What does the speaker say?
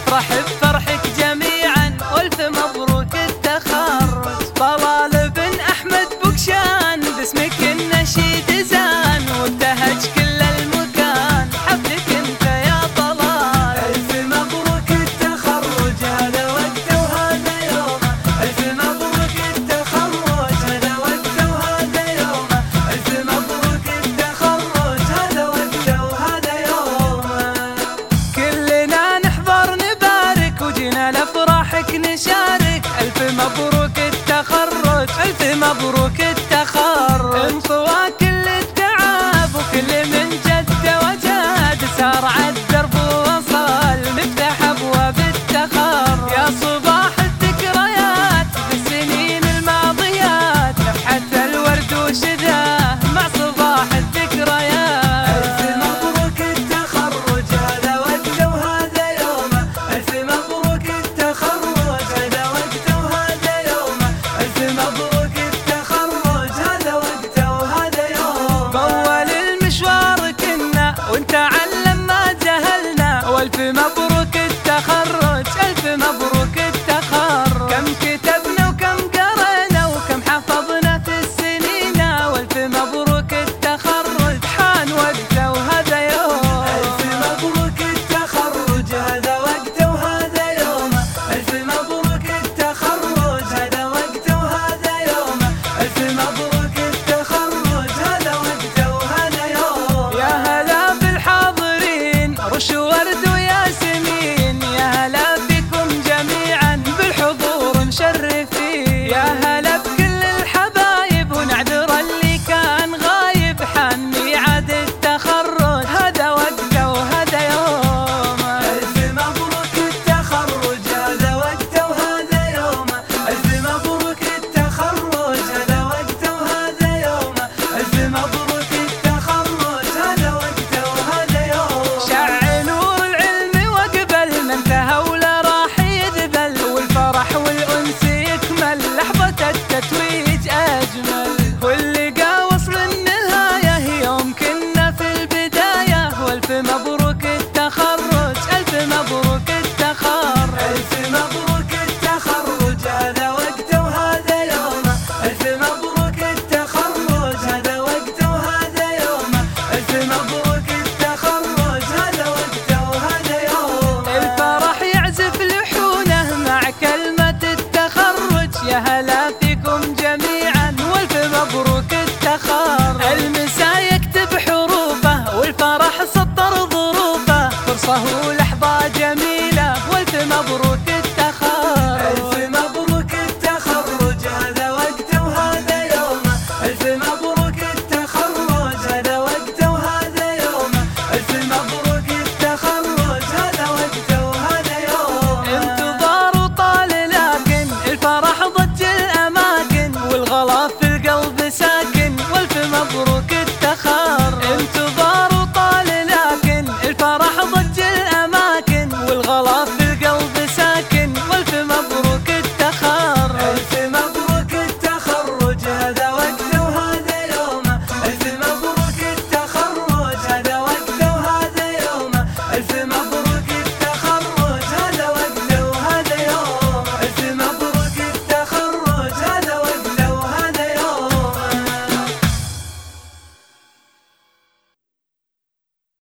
نفرح بفرحك جميعا والف مبروك التخرج. طلال بن احمد بوكشان باسمك النشيد زان وابتهج كل المكان حفلك انت يا طلال. الف مبروك التخرج هذا وقته وهذا يومه، الف مبروك التخرج هذا وقته وهذا يومه، الف مبروك التخرج هذا وقته وهذا يومه. كلنا نحضر نبارك وجينا لافراحك نشارك. الف مبروك التخرج الف مبروك التخرج. انطوى كل التعب وكل من جد وجاد سار عالدرب ووصل مفتاح ابواب التخرج. يا صباح الذكريات بالسنين الماضيات نفحة الورد وشذاه مع صباح الذكريات. الف مبروك التخرج هذا وقته وهذا يومه، الف مبروك التخرج هذا وقته وهذا يومه، الف مبروك التخرج هذا وقته وهذا يومه. بأول المشوار كنا وانت علم ما جهلنا والف مبروك التخرج الف مبروك التخرج. كم كتبنا وكم قرينا وكم حفظنا في السنين والف مبروك التخرج حان وقته وهذا يوم. الف مبروك التخرج هذا وقته وهذا يومه، الف مبروك التخرج هذا وقته وهذا يومه، الف مبروك التخرج هذا وقته وهذا يومه. يا هلا بالحاضرين رش ورد وياسمين، يا هلا بكم جميعا بالحضور مشرفين. يا هلا بكل الحبايب ونعذر اللي كان غايب حان ميعاد التخرج هذا وقته وهذا يومه. الف مبروك التخرج هذا وقته وهذا يومه، الف مبروك التخرج هذا وقته وهذا يومه، الف مبروك التخرج هذا وقته وهذا يومه. شع نور العلم وقبل ما انتهى ولا راح يذبل والفرح والأنس يكمل لحظة التتويج أجمل. واللي وصل النهاية يوم كنا في البداية والف مبروك التخرج الف مبروك التخرج. الف مبروك التخرج هذا وقته وهذا يومه، الف مبروك التخرج هذا وقته وهذا يومه، الف مبروك التخرج هذا وقته وهذا يومه. الفرح يعزف لحونه مع كلمة التخرج. يا هلا فيكم جميعا والف مبروك التخرج.